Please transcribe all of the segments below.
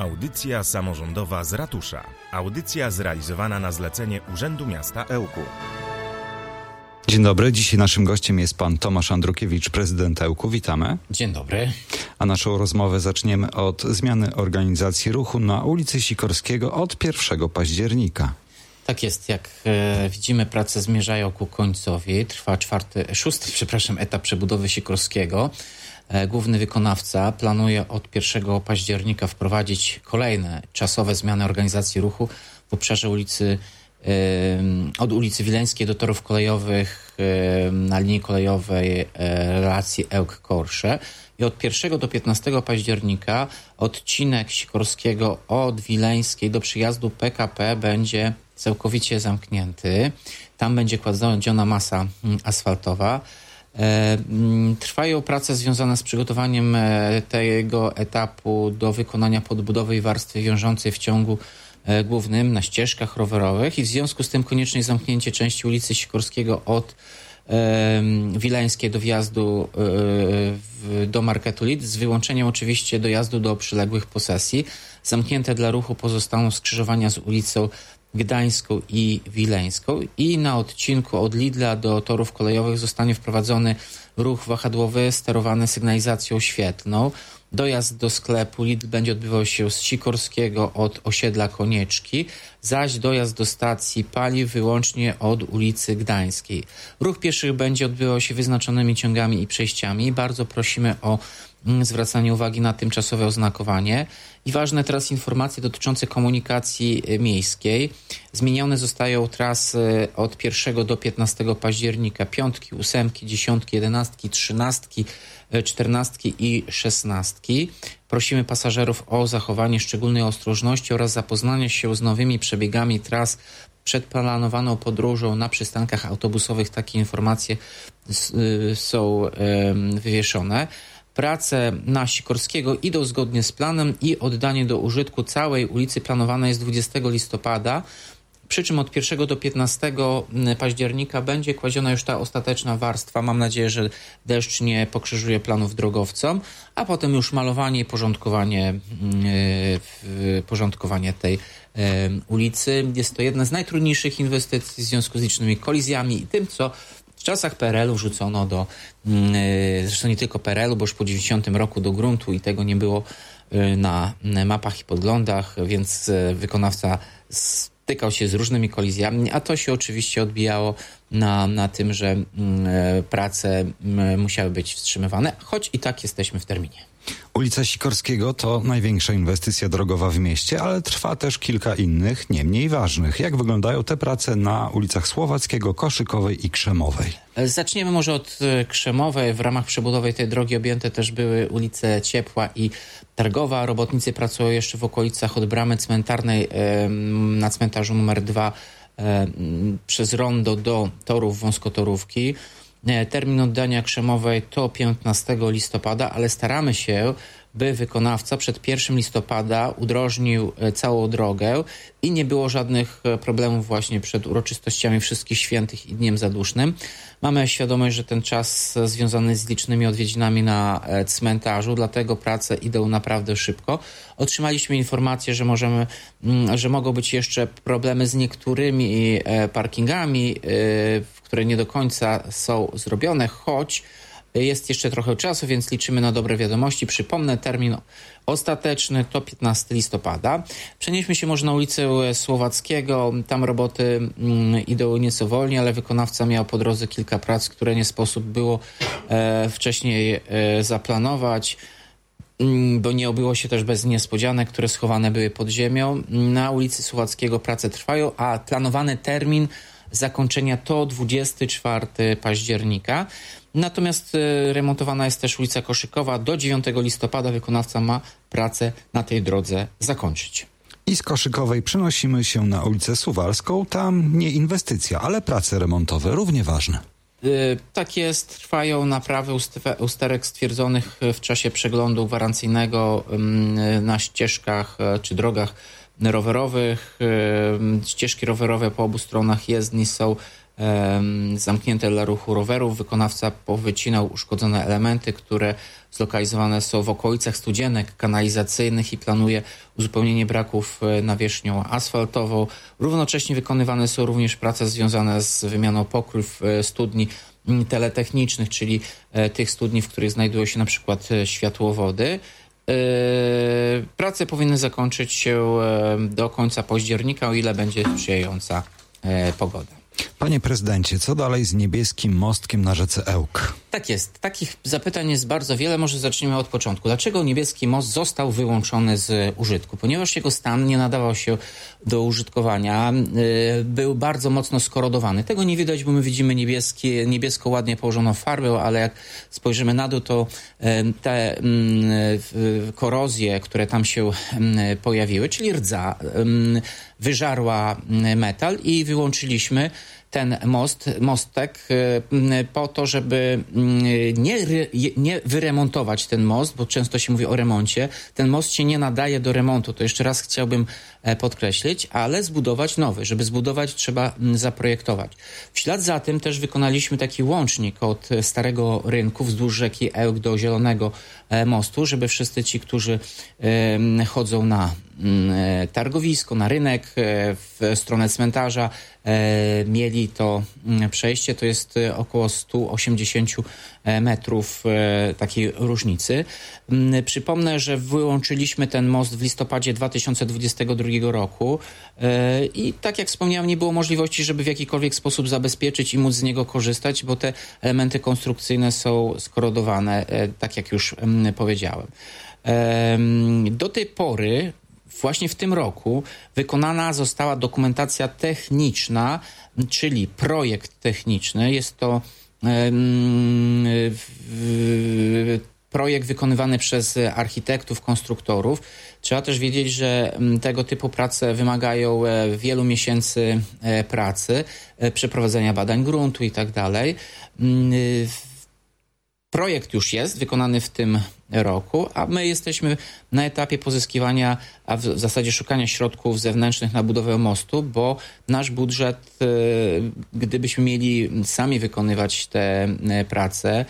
Audycja samorządowa z ratusza. Audycja zrealizowana na zlecenie Urzędu Miasta Ełku. Dzień dobry, dzisiaj naszym gościem jest pan Tomasz Andrukiewicz, prezydent Ełku. Witamy. Dzień dobry. A naszą rozmowę zaczniemy od zmiany organizacji ruchu na ulicy Sikorskiego od 1 października. Tak jest, jak widzimy, prace zmierzają ku końcowi. Trwa szósty etap przebudowy Sikorskiego. Główny wykonawca planuje od 1 października wprowadzić kolejne czasowe zmiany organizacji ruchu w obszarze od ulicy Wileńskiej do torów kolejowych na linii kolejowej relacji Ełk-Korsze. I od 1 do 15 października odcinek Sikorskiego od Wileńskiej do przyjazdu PKP będzie całkowicie zamknięty. Tam będzie kładziona masa asfaltowa. Trwają prace związane z przygotowaniem tego etapu do wykonania podbudowy i warstwy wiążącej w ciągu głównym na ścieżkach rowerowych i w związku z tym konieczne jest zamknięcie części ulicy Sikorskiego od Wileńskiej do wjazdu do Marketu Lid, z wyłączeniem oczywiście dojazdu do przyległych posesji. Zamknięte dla ruchu pozostaną skrzyżowania z ulicą Gdańską i Wileńską i na odcinku od Lidla do torów kolejowych zostanie wprowadzony ruch wahadłowy sterowany sygnalizacją świetlną. Dojazd do sklepu Lidl będzie odbywał się z Sikorskiego od osiedla Konieczki, zaś dojazd do stacji paliw wyłącznie od ulicy Gdańskiej. Ruch pieszych będzie odbywał się wyznaczonymi ciągami i przejściami. Bardzo prosimy o zwracanie uwagi na tymczasowe oznakowanie. I ważne teraz informacje dotyczące komunikacji miejskiej. Zmienione zostają trasy od 1 do 15 października. 5, 8, 10, 11, 13, 14 i 16. Prosimy pasażerów o zachowanie szczególnej ostrożności oraz zapoznanie się z nowymi przebiegami tras przed planowaną podróżą. Na przystankach autobusowych takie informacje są wywieszone. Prace na Sikorskiego idą zgodnie z planem i oddanie do użytku całej ulicy planowane jest 20 listopada, przy czym od 1 do 15 października będzie kładziona już ta ostateczna warstwa. Mam nadzieję, że deszcz nie pokrzyżuje planów drogowcom, a potem już malowanie i porządkowanie tej ulicy. Jest to jedna z najtrudniejszych inwestycji w związku z licznymi kolizjami i tym, co w czasach PRL-u wrzucono zresztą nie tylko PRL-u, bo już po 90 roku do gruntu i tego nie było na mapach i podglądach, więc wykonawca stykał się z różnymi kolizjami, a to się oczywiście odbijało na tym, że prace musiały być wstrzymywane, choć i tak jesteśmy w terminie. Ulica Sikorskiego to największa inwestycja drogowa w mieście, ale trwa też kilka innych, nie mniej ważnych. Jak wyglądają te prace na ulicach Słowackiego, Koszykowej i Krzemowej? Zaczniemy może od Krzemowej. W ramach przebudowy tej drogi objęte też były ulice Ciepła i Targowa. Robotnicy pracują jeszcze w okolicach od bramy cmentarnej na cmentarzu numer 2 przez rondo do torów wąskotorówki. Termin oddania Krzemowej to 15 listopada, ale staramy się, by wykonawca przed 1 listopada udrożnił całą drogę i nie było żadnych problemów właśnie przed uroczystościami Wszystkich Świętych i Dniem Zadusznym. Mamy świadomość, że ten czas związany z licznymi odwiedzinami na cmentarzu, dlatego prace idą naprawdę szybko. Otrzymaliśmy informację, że mogą być jeszcze problemy z niektórymi parkingami, które nie do końca są zrobione, choć jest jeszcze trochę czasu, więc liczymy na dobre wiadomości. Przypomnę, termin ostateczny to 15 listopada. Przenieśmy się może na ulicę Słowackiego. Tam roboty idą nieco wolniej, ale wykonawca miał po drodze kilka prac, które nie sposób było wcześniej zaplanować, bo nie obyło się też bez niespodzianek, które schowane były pod ziemią. Na ulicy Słowackiego prace trwają, a planowany termin zakończenia to 24 października. Natomiast remontowana jest też ulica Koszykowa. Do 9 listopada wykonawca ma pracę na tej drodze zakończyć. I z Koszykowej przenosimy się na ulicę Suwalską. Tam nie inwestycja, ale prace remontowe równie ważne. Tak jest, trwają naprawy usterek stwierdzonych w czasie przeglądu gwarancyjnego na ścieżkach czy drogach rowerowych. Ścieżki rowerowe po obu stronach jezdni są zamknięte dla ruchu rowerów. Wykonawca powycinał uszkodzone elementy, które zlokalizowane są w okolicach studzienek kanalizacyjnych i planuje uzupełnienie braków nawierzchnią asfaltową. Równocześnie wykonywane są również prace związane z wymianą pokryw studni teletechnicznych, czyli tych studni, w których znajdują się na przykład światłowody. Prace powinny zakończyć się do końca października, o ile będzie sprzyjająca pogoda. Panie prezydencie, co dalej z niebieskim mostkiem na rzece Ełk? Tak jest. Takich zapytań jest bardzo wiele. Może zacznijmy od początku. Dlaczego niebieski most został wyłączony z użytku? Ponieważ jego stan nie nadawał się do użytkowania. Był bardzo mocno skorodowany. Tego nie widać, bo my widzimy niebiesko ładnie położoną farbę, ale jak spojrzymy na dół, to te korozje, które tam się pojawiły, czyli rdza, wyżarła metal i wyłączyliśmy ten mostek po to, żeby nie wyremontować ten most, bo często się mówi o remoncie. Ten most się nie nadaje do remontu, to jeszcze raz chciałbym podkreślić, ale zbudować nowy. Żeby zbudować, trzeba zaprojektować. W ślad za tym też wykonaliśmy taki łącznik od Starego Rynku wzdłuż rzeki Ełk do Zielonego Mostu, żeby wszyscy ci, którzy chodzą na targowisko, na rynek, w stronę cmentarza, mieli to przejście. To jest około 180 metrów takiej różnicy. Przypomnę, że wyłączyliśmy ten most w listopadzie 2022 roku i tak jak wspomniałem, nie było możliwości, żeby w jakikolwiek sposób zabezpieczyć i móc z niego korzystać, bo te elementy konstrukcyjne są skorodowane, tak jak już powiedziałem. Do tej pory, właśnie w tym roku, wykonana została dokumentacja techniczna, czyli projekt techniczny. Jest to projekt wykonywany przez architektów, konstruktorów. Trzeba też wiedzieć, że tego typu prace wymagają wielu miesięcy pracy, przeprowadzenia badań gruntu i tak dalej. Projekt już jest wykonany w tym roku, a my jesteśmy na etapie pozyskiwania, a w zasadzie szukania środków zewnętrznych na budowę mostu, bo nasz budżet, gdybyśmy mieli sami wykonywać te prace,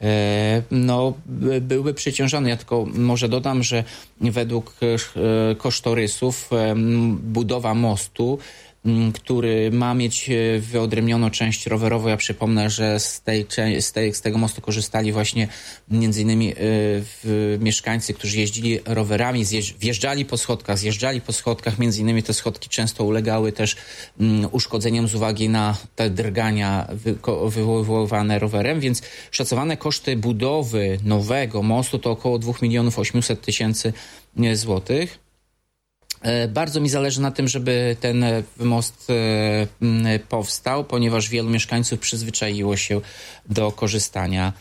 byłby przeciążony. Ja tylko może dodam, że według kosztorysów budowa mostu, który ma mieć wyodrębnioną część rowerową. Ja przypomnę, że z tego mostu korzystali właśnie między innymi mieszkańcy, którzy jeździli rowerami, wjeżdżali po schodkach, zjeżdżali po schodkach. Między innymi te schodki często ulegały też uszkodzeniom z uwagi na te drgania wywoływane rowerem, więc szacowane koszty budowy nowego mostu to około 2 800 000 złotych. Bardzo mi zależy na tym, żeby ten most powstał, ponieważ wielu mieszkańców przyzwyczaiło się do korzystania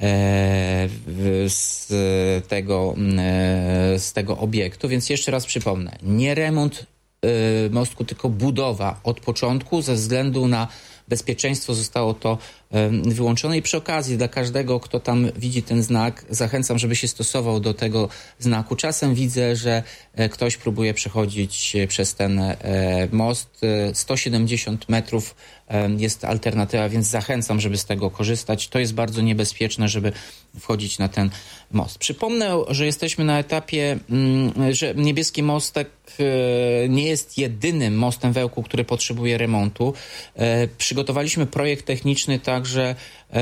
z tego obiektu. Więc jeszcze raz przypomnę, nie remont mostku, tylko budowa od początku. Ze względu na bezpieczeństwo zostało to wyłączone i przy okazji dla każdego, kto tam widzi ten znak, zachęcam, żeby się stosował do tego znaku. Czasem widzę, że ktoś próbuje przechodzić przez ten most. 170 metrów jest alternatywa, więc zachęcam, żeby z tego korzystać. To jest bardzo niebezpieczne, żeby wchodzić na ten most. Przypomnę, że jesteśmy na etapie, że Niebieski Mostek nie jest jedynym mostem w Ełku, który potrzebuje remontu. Przygotowaliśmy projekt techniczny także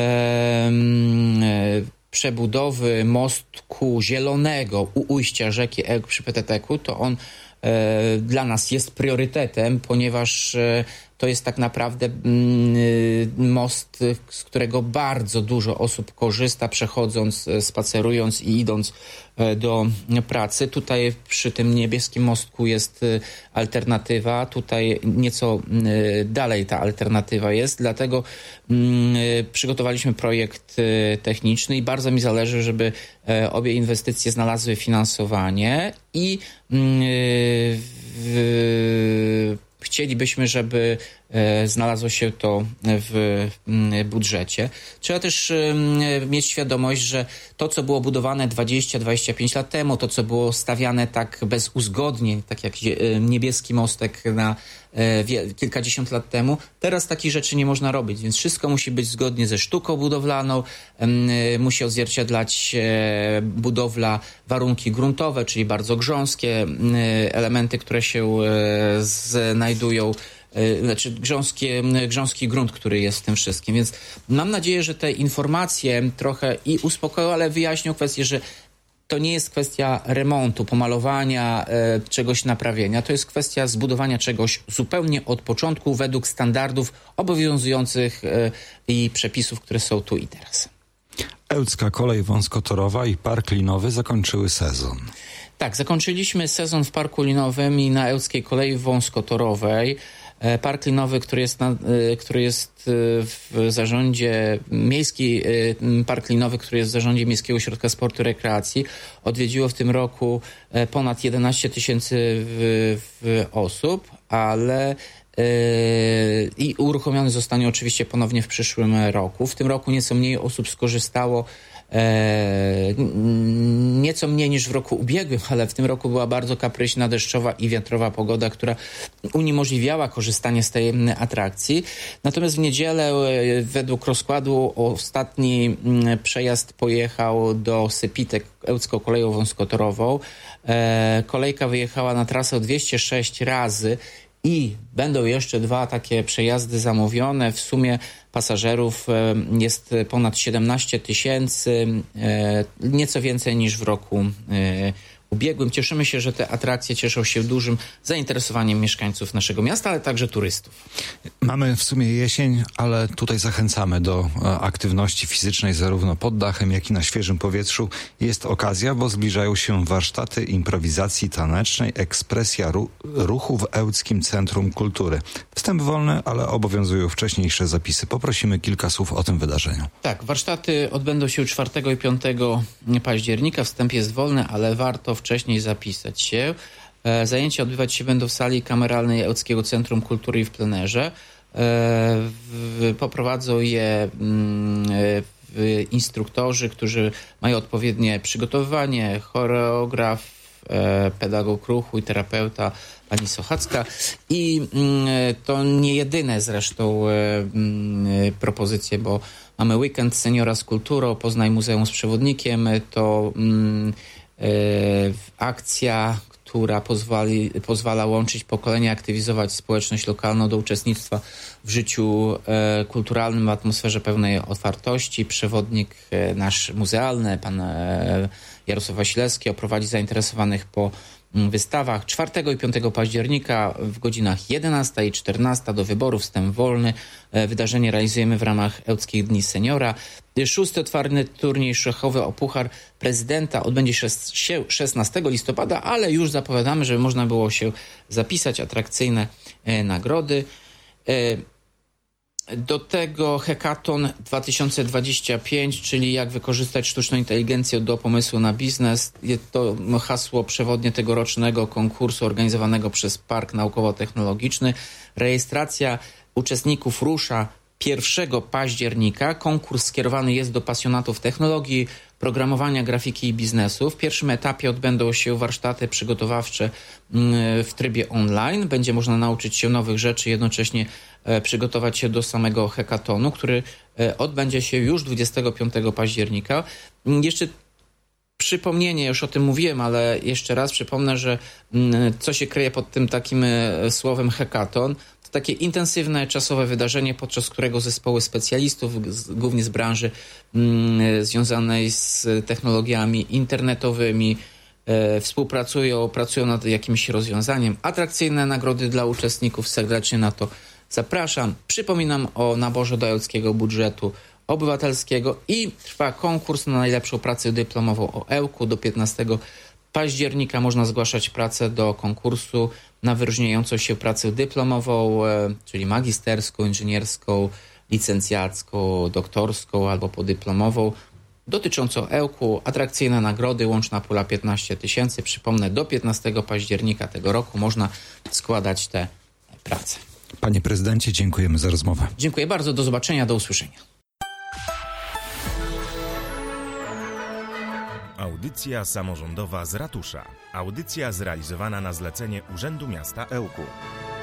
przebudowy mostku zielonego u ujścia rzeki Ełk przy PTT-ku. To on dla nas jest priorytetem, ponieważ to jest tak naprawdę most, z którego bardzo dużo osób korzysta, przechodząc, spacerując i idąc do pracy. Tutaj przy tym Niebieskim Mostku jest alternatywa, tutaj nieco dalej ta alternatywa jest, dlatego przygotowaliśmy projekt techniczny i bardzo mi zależy, żeby obie inwestycje znalazły finansowanie i chcielibyśmy, żeby znalazło się to w budżecie. Trzeba też mieć świadomość, że to, co było budowane 20-25 lat temu, to, co było stawiane tak bez uzgodnień, tak jak Niebieski Mostek na kilkadziesiąt lat temu, teraz takich rzeczy nie można robić, więc wszystko musi być zgodnie ze sztuką budowlaną, musi odzwierciedlać budowla warunki gruntowe, czyli bardzo grząskie elementy, które się znajdują, znaczy grząski grunt, który jest w tym wszystkim. Więc mam nadzieję, że te informacje trochę i uspokoją, ale wyjaśnią kwestię, że to nie jest kwestia remontu, pomalowania, czegoś naprawienia. To jest kwestia zbudowania czegoś zupełnie od początku według standardów obowiązujących i przepisów, które są tu i teraz. Ełcka Kolej Wąskotorowa i Park Linowy zakończyły sezon. Tak, zakończyliśmy sezon w Parku Linowym i na Ełckiej Kolei Wąskotorowej. Park Linowy, który jest w zarządzie Park Linowy, który jest w zarządzie Miejskiego Ośrodka Sportu i Rekreacji, odwiedziło w tym roku ponad 11 tysięcy osób, ale i uruchomiony zostanie oczywiście ponownie w przyszłym roku. W tym roku nieco mniej osób skorzystało, nieco mniej niż w roku ubiegłym, ale w tym roku była bardzo kapryśna, deszczowa i wiatrowa pogoda, która uniemożliwiała korzystanie z tej atrakcji. Natomiast w niedzielę według rozkładu ostatni przejazd pojechał do Sypitek Ełcką Koleją Wąskotorową. Kolejka wyjechała na trasę 206 razy i będą jeszcze 2 takie przejazdy zamówione. W sumie pasażerów jest ponad 17 tysięcy, nieco więcej niż w roku ubiegłym. Cieszymy się, że te atrakcje cieszą się dużym zainteresowaniem mieszkańców naszego miasta, ale także turystów. Mamy w sumie jesień, ale tutaj zachęcamy do aktywności fizycznej zarówno pod dachem, jak i na świeżym powietrzu. Jest okazja, bo zbliżają się warsztaty improwizacji tanecznej, ekspresja ruchu w Ełckim Centrum Kultury. Wstęp wolny, ale obowiązują wcześniejsze zapisy. Poprosimy kilka słów o tym wydarzeniu. Tak, warsztaty odbędą się 4 i 5 października. Wstęp jest wolny, ale warto wcześniej zapisać się. Zajęcia odbywać się będą w sali kameralnej Ełckiego Centrum Kultury i w plenerze. Poprowadzą je instruktorzy, którzy mają odpowiednie przygotowywanie, choreograf, pedagog ruchu i terapeuta pani Sochacka. I to nie jedyne zresztą propozycje, bo mamy weekend seniora z kulturą, Poznaj Muzeum z przewodnikiem. To akcja, która pozwala łączyć pokolenia, aktywizować społeczność lokalną do uczestnictwa w życiu kulturalnym w atmosferze pełnej otwartości. Przewodnik nasz muzealny, pan Jarosław Wasilewski, oprowadzi zainteresowanych po wystawach 4 i 5 października w godzinach 11 i 14 do wyboru, wstęp wolny. Wydarzenie realizujemy w ramach Ełckich Dni Seniora. 6. otwarty turniej szachowy o Puchar Prezydenta odbędzie się 16 listopada, ale już zapowiadamy, żeby można było się zapisać. Atrakcyjne nagrody. Do tego Hackathon 2025, czyli jak wykorzystać sztuczną inteligencję do pomysłu na biznes. To hasło przewodnie tegorocznego konkursu organizowanego przez Park Naukowo-Technologiczny. Rejestracja uczestników rusza 1 października. Konkurs skierowany jest do pasjonatów technologii, programowania, grafiki i biznesu. W pierwszym etapie odbędą się warsztaty przygotowawcze w trybie online. Będzie można nauczyć się nowych rzeczy, jednocześnie przygotować się do samego hackathonu, który odbędzie się już 25 października. Jeszcze przypomnienie, już o tym mówiłem, ale jeszcze raz przypomnę, że co się kryje pod tym takim słowem hackathon. To takie intensywne, czasowe wydarzenie, podczas którego zespoły specjalistów, głównie z branży związanej z technologiami internetowymi, pracują nad jakimś rozwiązaniem. Atrakcyjne nagrody dla uczestników, serdecznie na to zapraszam. Przypominam o naborze do Ełckiego Budżetu Obywatelskiego i trwa konkurs na najlepszą pracę dyplomową o Ełku. Do 15 października można zgłaszać pracę do konkursu na wyróżniającą się pracę dyplomową, czyli magisterską, inżynierską, licencjacką, doktorską albo podyplomową dotyczącą Ełku. Atrakcyjne nagrody, łączna pula 15 tysięcy. Przypomnę, do 15 października tego roku można składać te prace. Panie prezydencie, dziękujemy za rozmowę. Dziękuję bardzo, do zobaczenia, do usłyszenia. Audycja samorządowa z ratusza. Audycja zrealizowana na zlecenie Urzędu Miasta Ełku.